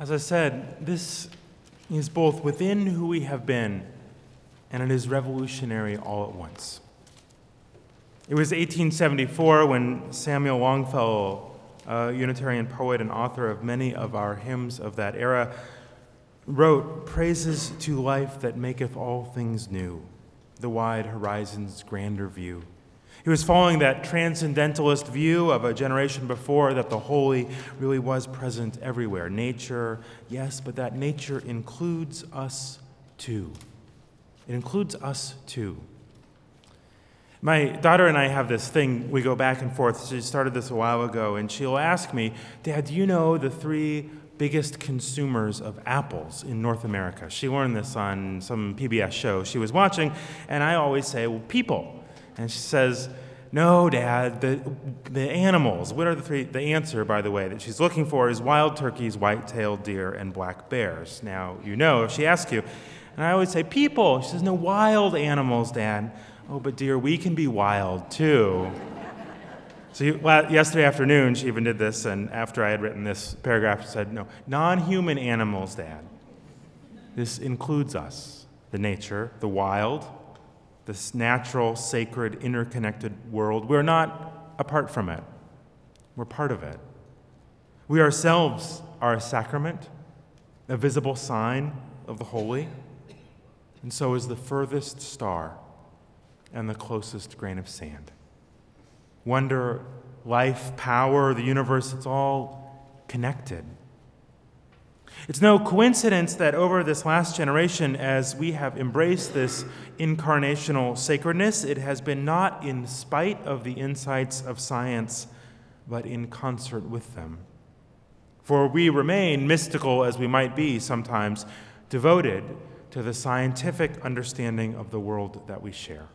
As I said, this is both within who we have been, and it is revolutionary all at once. It was 1874 when Samuel Longfellow, a Unitarian poet and author of many of our hymns of that era, wrote, "Praises to life that maketh all things new, the wide horizon's grander view." He was following that transcendentalist view of a generation before, that the holy really was present everywhere. Nature, yes, but that nature includes us too. It includes us too. My daughter and I have this thing, we go back and forth. She started this a while ago, and she'll ask me, "Dad, do you know the 3 biggest consumers of apples in North America?" She learned this on some PBS show she was watching, and I always say, "Well, people." And she says, "No, Dad, the animals." What are the 3? The answer, by the way, that she's looking for is wild turkeys, white-tailed deer, and black bears. Now, you know, if she asks you. And I always say, "People." She says, "No, wild animals, Dad." "Oh, but dear, we can be wild, too." So yesterday afternoon, she even did this, and after I had written this paragraph, she said, "No, non-human animals, Dad. This includes us, the nature, the wild, this natural, sacred, interconnected world. We're not apart from it. We're part of it. We ourselves are a sacrament, a visible sign of the holy, and so is the furthest star and the closest grain of sand. Wonder, life, power, the universe, it's all connected. It's no coincidence that over this last generation, as we have embraced this incarnational sacredness, it has been not in spite of the insights of science, but in concert with them. For we remain, mystical as we might be sometimes, devoted to the scientific understanding of the world that we share.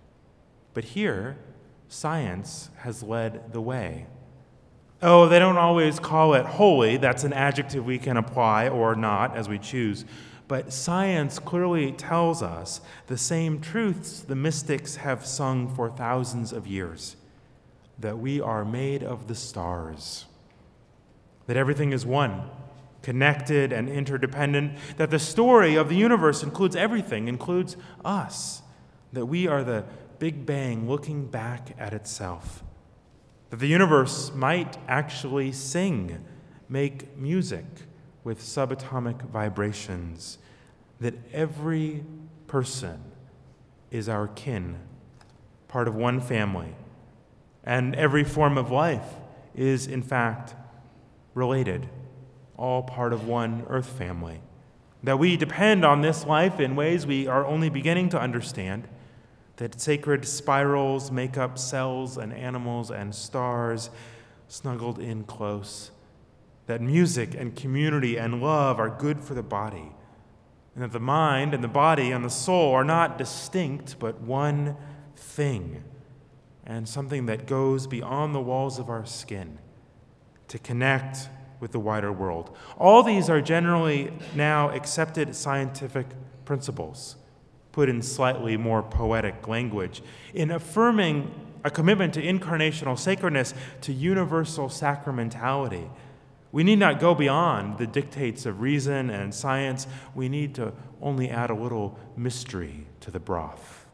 But here, science has led the way. Oh, they don't always call it holy. That's an adjective we can apply or not as we choose. But science clearly tells us the same truths the mystics have sung for thousands of years, that we are made of the stars, that everything is one, connected and interdependent, that the story of the universe includes everything, includes us, that we are the Big Bang looking back at itself, that the universe might actually sing, make music with subatomic vibrations, that every person is our kin, part of one family, and every form of life is, in fact, related, all part of one earth family, that we depend on this life in ways we are only beginning to understand, that sacred spirals make up cells and animals and stars snuggled in close, that music and community and love are good for the body, and that the mind and the body and the soul are not distinct, but one thing, and something that goes beyond the walls of our skin to connect with the wider world. All these are generally now accepted scientific principles, put in slightly more poetic language, in affirming a commitment to incarnational sacredness, to universal sacramentality. We need not go beyond the dictates of reason and science. We need to only add a little mystery to the broth.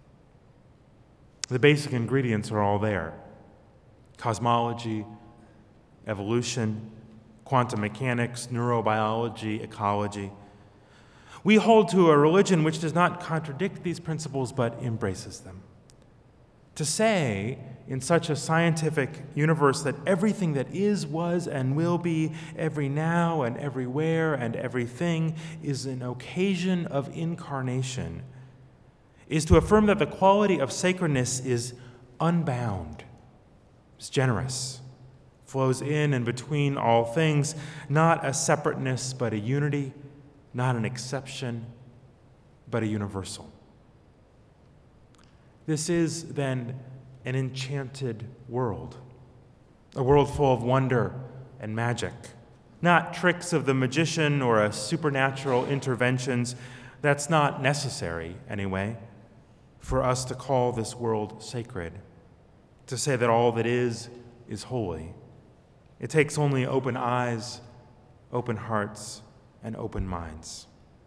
The basic ingredients are all there: cosmology, evolution, quantum mechanics, neurobiology, ecology. We hold to a religion which does not contradict these principles but embraces them. To say in such a scientific universe that everything that is, was, and will be, every now and everywhere and everything is an occasion of incarnation, is to affirm that the quality of sacredness is unbound, is generous, flows in and between all things, not a separateness but a unity, not an exception, but a universal. This is, then, an enchanted world, a world full of wonder and magic, not tricks of the magician or a supernatural interventions. That's not necessary, anyway, for us to call this world sacred, to say that all that is holy. It takes only open eyes open hearts, and open minds.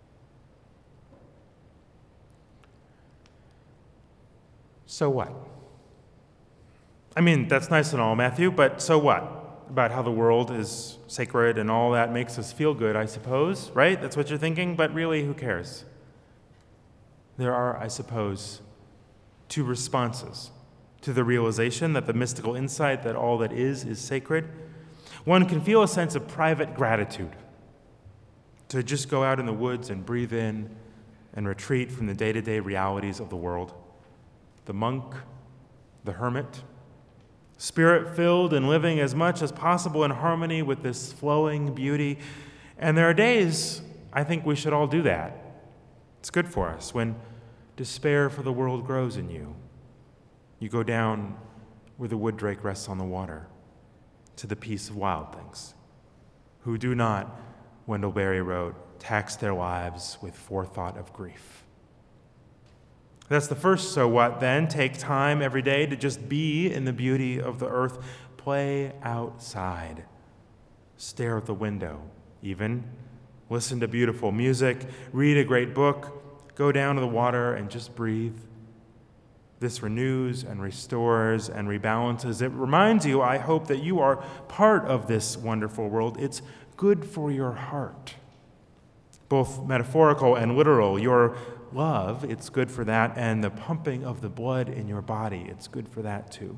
So what? I mean, that's nice and all, Matthew, but so what? About how the world is sacred and all that makes us feel good, I suppose, right? That's what you're thinking, but really, who cares? There are, I suppose, two responses to the realization that the mystical insight that all that is sacred. One can feel a sense of private gratitude to just go out in the woods and breathe in and retreat from the day-to-day realities of the world. The monk, the hermit, spirit-filled and living as much as possible in harmony with this flowing beauty. And there are days, I think we should all do that. It's good for us when despair for the world grows in you. You go down where the wood drake rests on the water, to the peace of wild things, who do not, Wendell Berry wrote, tax their lives with forethought of grief. That's the first so what then. Take time every day to just be in the beauty of the earth. Play outside. Stare at the window, even. Listen to beautiful music. Read a great book. Go down to the water and just breathe. This renews and restores and rebalances. It reminds you, I hope, that you are part of this wonderful world. It's good for your heart, both metaphorical and literal. Your love, it's good for that, and the pumping of the blood in your body, it's good for that too.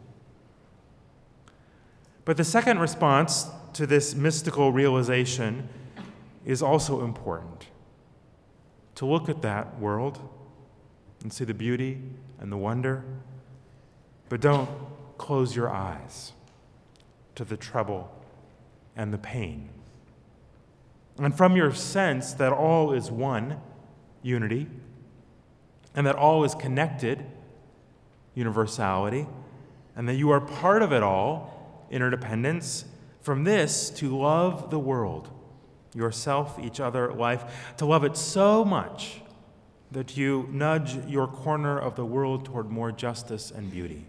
But the second response to this mystical realization is also important. To look at that world and see the beauty and the wonder, but don't close your eyes to the trouble and the pain. And from your sense that all is one, unity, and that all is connected, universality, and that you are part of it all, interdependence, from this to love the world, yourself, each other, life, to love it so much that you nudge your corner of the world toward more justice and beauty.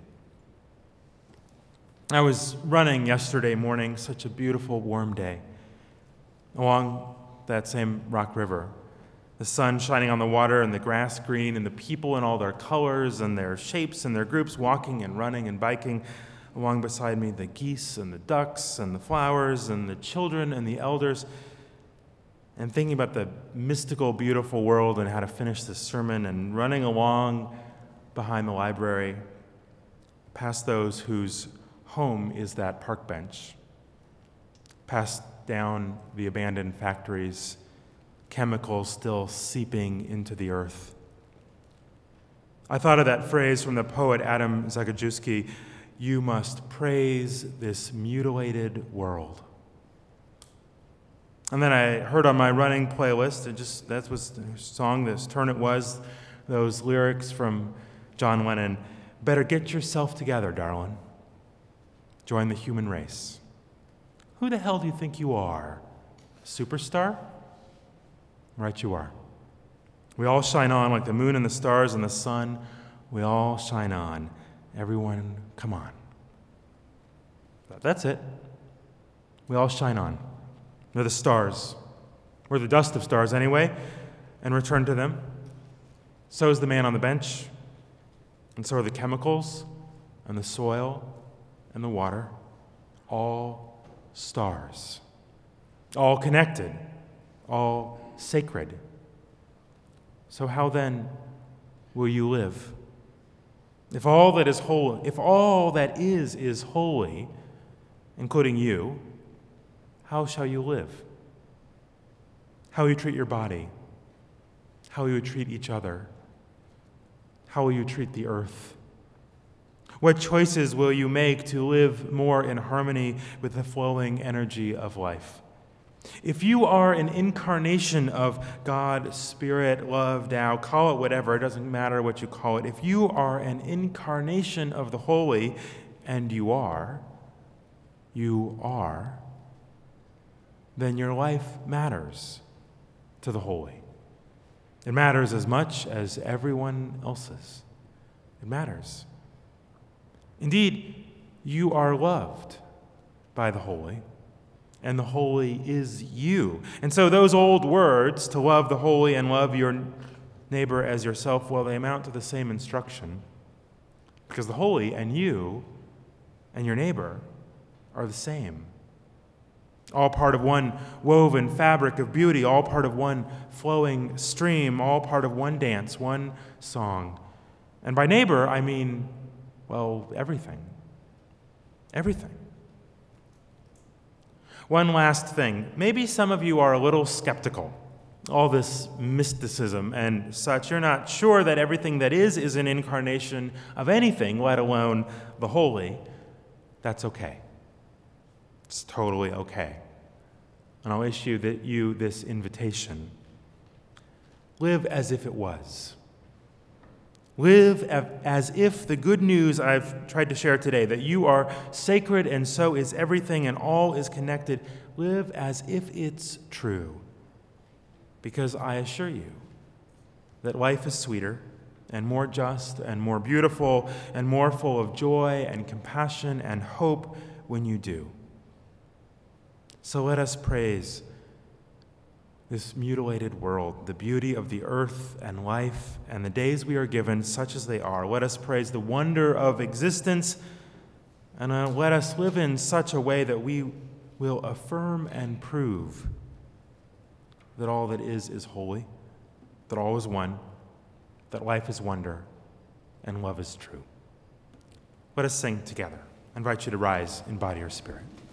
I was running yesterday morning, such a beautiful warm day, along that same Rock River. The sun shining on the water and the grass green and the people in all their colors and their shapes and their groups walking and running and biking. Along beside me, the geese and the ducks and the flowers and the children and the elders. And thinking about the mystical, beautiful world and how to finish this sermon, and running along behind the library past those whose home is that park bench, past down the abandoned factories, chemicals still seeping into the earth. I thought of that phrase from the poet Adam Zagajewski, "You must praise this mutilated world." And then I heard on my running playlist, that was the song, this turn it was, those lyrics from John Lennon, "Better get yourself together, darling. Join the human race." Who the hell do you think you are? A superstar? Right you are. We all shine on like the moon and the stars and the sun. We all shine on. Everyone, come on. That's it. We all shine on. They're the stars. We're the dust of stars anyway, and return to them. So is the man on the bench, and so are the chemicals, and the soil, and the water. All stars. All connected. All sacred. So how then will you live? If all that is holy, if all that is holy, including you, how shall you live? How will you treat your body? How will you treat each other? How will you treat the earth? What choices will you make to live more in harmony with the flowing energy of life? If you are an incarnation of God, Spirit, love, Tao, call it whatever, it doesn't matter what you call it. If you are an incarnation of the holy, and you are, then your life matters to the holy. It matters as much as everyone else's. It matters. Indeed, you are loved by the holy, and the holy is you. And so those old words, to love the holy and love your neighbor as yourself, well, they amount to the same instruction. Because the holy and you and your neighbor are the same. All part of one woven fabric of beauty, all part of one flowing stream, all part of one dance, one song. And by neighbor, I mean, well, everything. Everything. One last thing. Maybe some of you are a little skeptical. All this mysticism and such. You're not sure that everything that is an incarnation of anything, let alone the holy. That's okay. It's totally okay. And I'll issue you this invitation. Live as if it was. Live as if the good news I've tried to share today, that you are sacred and so is everything and all is connected, live as if it's true. Because I assure you that life is sweeter and more just and more beautiful and more full of joy and compassion and hope when you do. So let us praise this mutilated world, the beauty of the earth and life and the days we are given, such as they are. Let us praise the wonder of existence, and let us live in such a way that we will affirm and prove that all that is holy, that all is one, that life is wonder, and love is true. Let us sing together. I invite you to rise in body or spirit.